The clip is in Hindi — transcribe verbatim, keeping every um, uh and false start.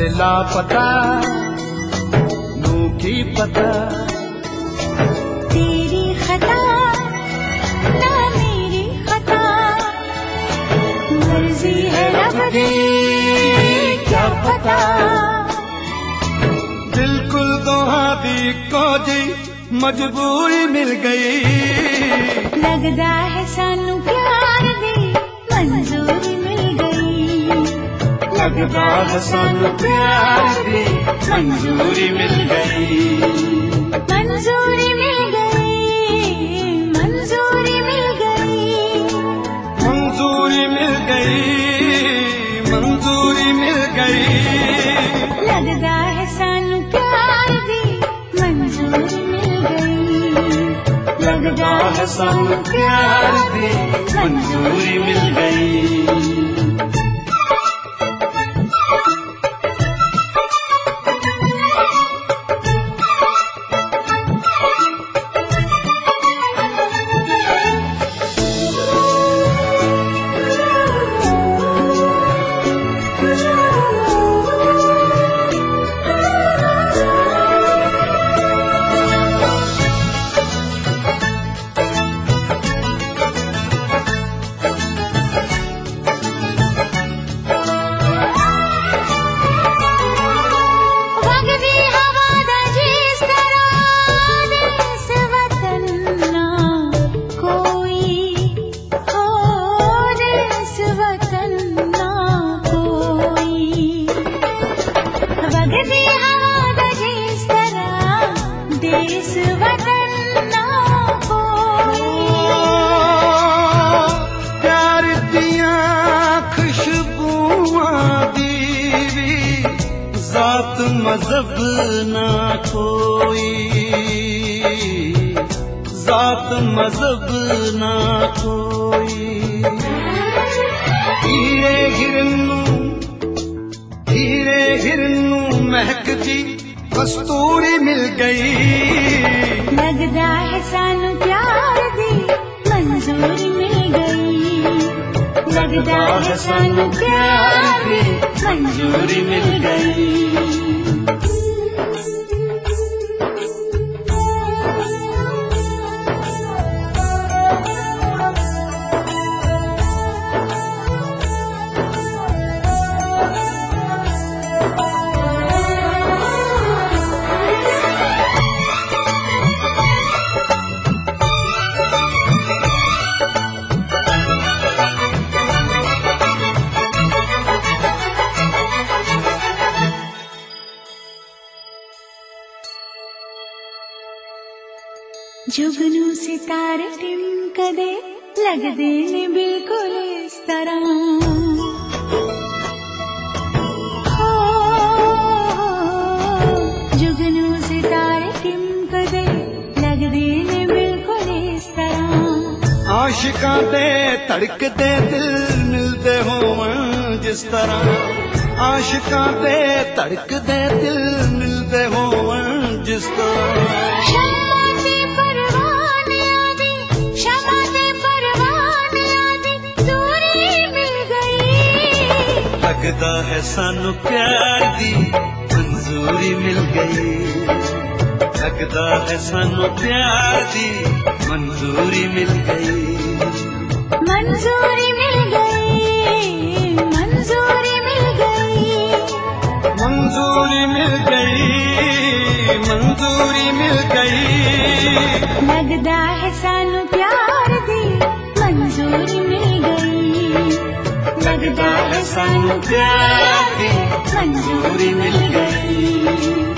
लापता नू की पता। तेरी खता ना मेरी खता, मर्जी है रब दी क्या पता। बिल्कुल दोहा दी को जी मजबूरी मिल गई। लगदा है सानू प्यार दी मंजूरी मिल गई। लगदा है सानू प्यार दी मंजूरी मिल गई। मंजूरी मिल गई, मंजूरी मिल गई, मंजूरी मिल गई, मंजूरी मिल गई। लगदा है सानू प्यार दी मंजूरी मिल गई। लगदा है सानू प्यार दी मंजूरी मिल गई। देश वतन ना प्यार दिया खुशबुआं दीवी जात मजहब ना कोई। जात मजहब ना कोई। हीरे हिरनू हीरे हिरनू महकदी कस्तूरी मिल गई। लगदा है सानू प्यार दी मंजूरी मिल गई। लगदा है सानू प्यार दी मंजूरी मिल गई। जुगनू सितारे टिमकदे लगदे ने बिल्कुल इस तरह। हो जुगनू सितारे टिमकदे लगदे ने बिल्कुल इस तरह। आशिकां दे धड़कदे दिल मिलदे होवन जिस तरह। आशिकां दे धड़कदे दिल मिलदे होवन जिस तरह। लगदा है सानू प्यार दी मंजूरी मिल गई। लगदा है सानू प्यार दी मंजूरी मिल गई। मंजूरी मिल गई, मंजूरी मिल गई, मंजूरी मिल गई, मंजूरी मिल गई। लगदा है सानू प्यार दी मंजूरी मिल गई। लगदा है सानू प्यार दी मंजूरी मिल गई।